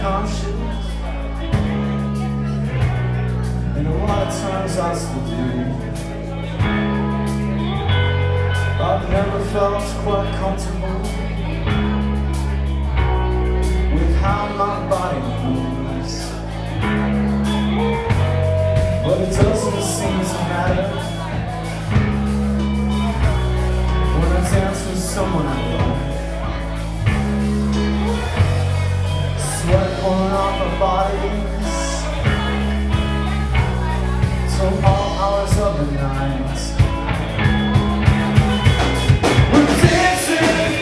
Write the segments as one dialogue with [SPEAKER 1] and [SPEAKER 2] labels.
[SPEAKER 1] conscious, and a lot of times I still do. I've never felt quite comfortable with how my body moves, but it doesn't seem to matter when I dance with someone I love. Sweat pouring off our bodies till all hours of the night. We're dancing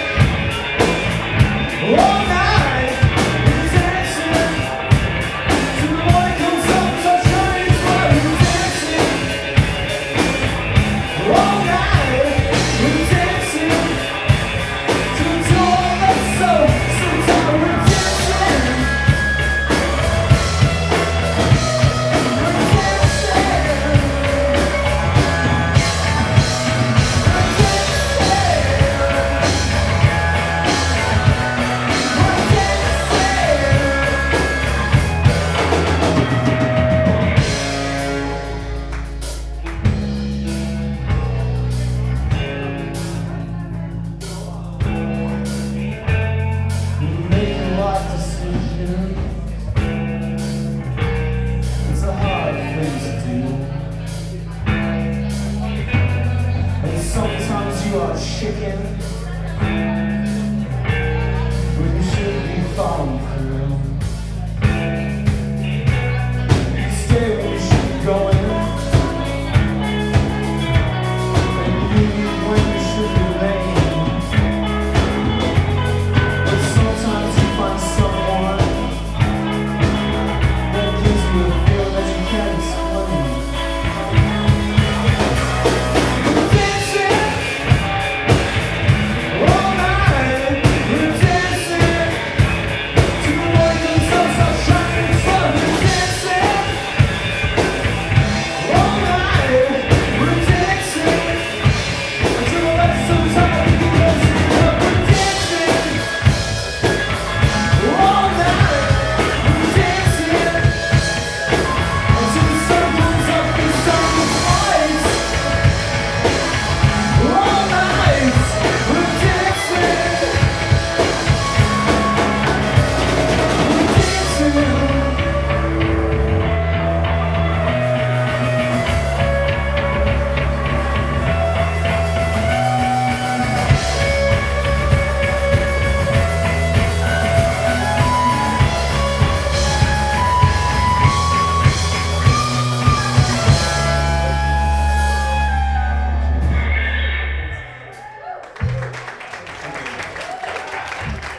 [SPEAKER 1] all night. We're dancing till the morning comes up, touch honey's blood. We're dancing all night. We're dancing till the dawn that's so tired. We're dancing. It's a hard thing to do, and sometimes you are chicken when you should be following through.